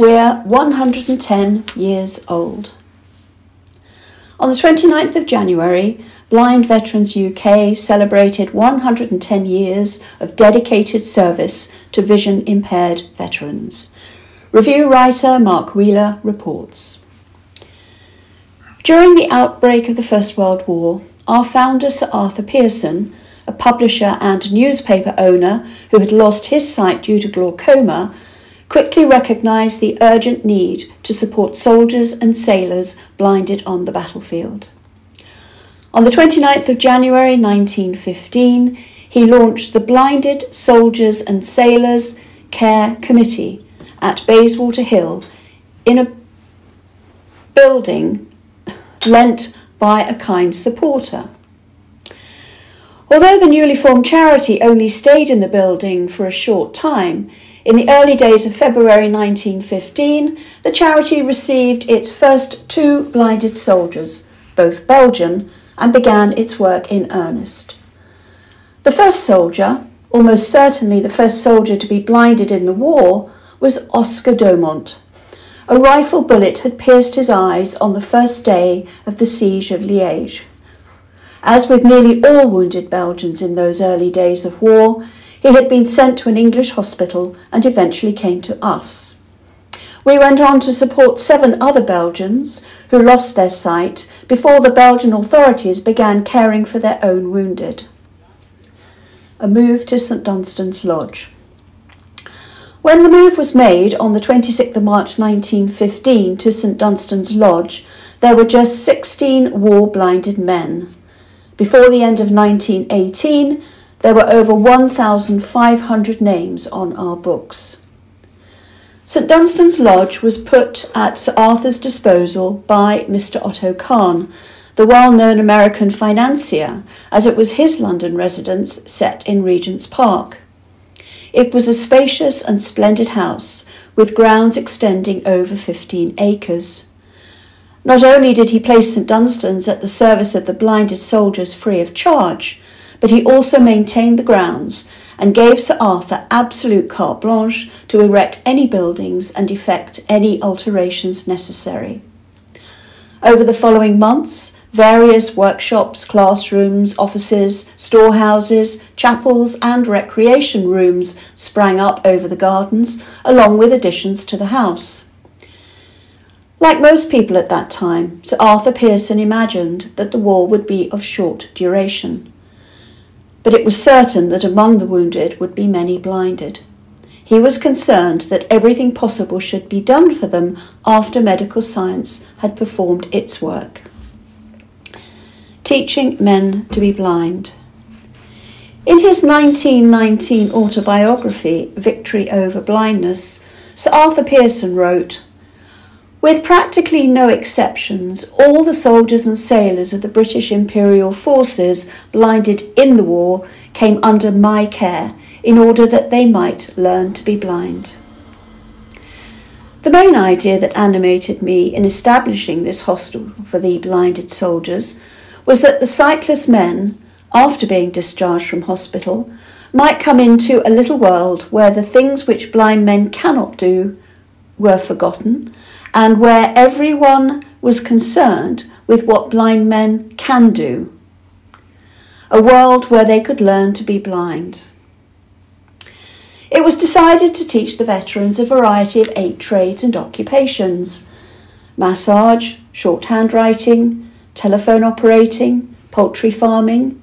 We're 110 years old. On the 29th of January, Blind Veterans UK celebrated 110 years of dedicated service to vision-impaired veterans. Review writer Mark Wheeler reports. During the outbreak of the First World War, our founder Sir Arthur Pearson, a publisher and newspaper owner who had lost his sight due to glaucoma, quickly recognised the urgent need to support soldiers and sailors blinded on the battlefield. On the 29th of January 1915, he launched the Blinded Soldiers and Sailors Care Committee at Bayswater Hill in a building lent by a kind supporter. Although the newly formed charity only stayed in the building for a short time, in the early days of February 1915, the charity received its first 2 blinded soldiers, both Belgian, and began its work in earnest. The first soldier, almost certainly the first soldier to be blinded in the war, was Oscar Domont. A rifle bullet had pierced his eyes on the first day of the siege of Liège. As with nearly all wounded Belgians in those early days of war, he had been sent to an English hospital and eventually came to us. We went on to support 7 other Belgians who lost their sight before the Belgian authorities began caring for their own wounded. A move to St Dunstan's Lodge. When the move was made on the 26th of March 1915 to St Dunstan's Lodge, there were just 16 war-blinded men. Before the end of 1918, there were over 1,500 names on our books. St Dunstan's Lodge was put at Sir Arthur's disposal by Mr. Otto Kahn, the well-known American financier, as it was his London residence set in Regent's Park. It was a spacious and splendid house, with grounds extending over 15 acres. Not only did he place St Dunstan's at the service of the blinded soldiers free of charge, but he also maintained the grounds and gave Sir Arthur absolute carte blanche to erect any buildings and effect any alterations necessary. Over the following months, various workshops, classrooms, offices, storehouses, chapels and recreation rooms sprang up over the gardens, along with additions to the house. Like most people at that time, Sir Arthur Pearson imagined that the war would be of short duration. But it was certain that among the wounded would be many blinded. He was concerned that everything possible should be done for them after medical science had performed its work. Teaching men to be blind. In his 1919 autobiography, Victory Over Blindness, Sir Arthur Pearson wrote, "With practically no exceptions, all the soldiers and sailors of the British Imperial Forces blinded in the war came under my care in order that they might learn to be blind." The main idea that animated me in establishing this hostel for the blinded soldiers was that the sightless men, after being discharged from hospital, might come into a little world where the things which blind men cannot do were forgotten, and where everyone was concerned with what blind men can do. A world where they could learn to be blind. It was decided to teach the veterans a variety of 8 trades and occupations: massage, shorthand writing, telephone operating, poultry farming,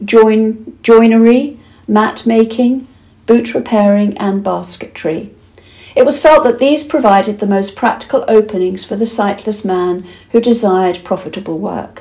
joinery, mat making, boot repairing and basketry. It was felt that these provided the most practical openings for the sightless man who desired profitable work.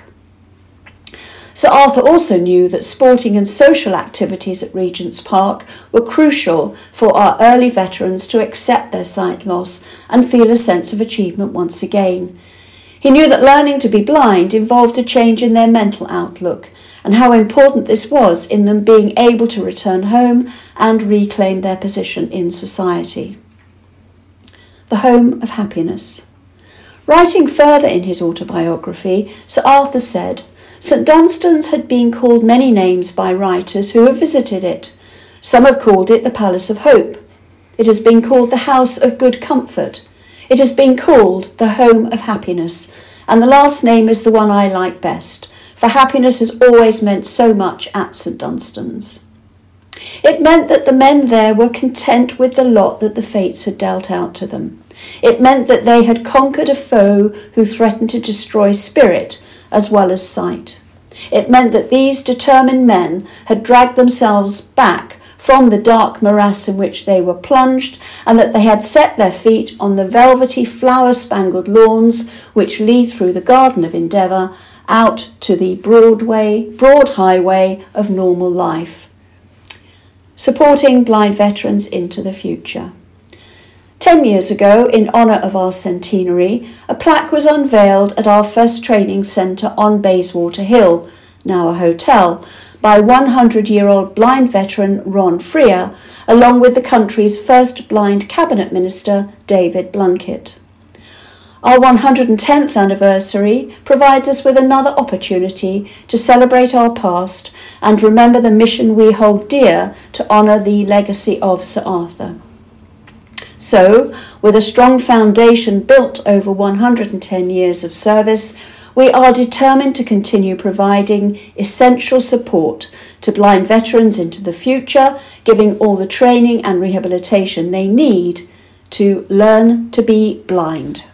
Sir Arthur also knew that sporting and social activities at Regent's Park were crucial for our early veterans to accept their sight loss and feel a sense of achievement once again. He knew that learning to be blind involved a change in their mental outlook, and how important this was in them being able to return home and reclaim their position in society. The Home of Happiness. Writing further in his autobiography, Sir Arthur said, "St Dunstan's had been called many names by writers who have visited it. Some have called it the Palace of Hope. It has been called the House of Good Comfort. It has been called the home of happiness, and the last name is the one I like best, for happiness has always meant so much at St Dunstan's. It meant that the men there were content with the lot that the fates had dealt out to them. It meant that they had conquered a foe who threatened to destroy spirit as well as sight. It meant that these determined men had dragged themselves back from the dark morass in which they were plunged, and that they had set their feet on the velvety flower-spangled lawns which lead through the Garden of Endeavour out to the broad highway of normal life, supporting blind veterans into the future. 10 years ago, in honour of our centenary, a plaque was unveiled at our first training centre on Bayswater Hill, now a hotel, by 100-year-old blind veteran Ron Freer, along with the country's first blind cabinet minister, David Blunkett. Our 110th anniversary provides us with another opportunity to celebrate our past and remember the mission we hold dear to honour the legacy of Sir Arthur. So, with a strong foundation built over 110 years of service, we are determined to continue providing essential support to blind veterans into the future, giving all the training and rehabilitation they need to learn to be blind.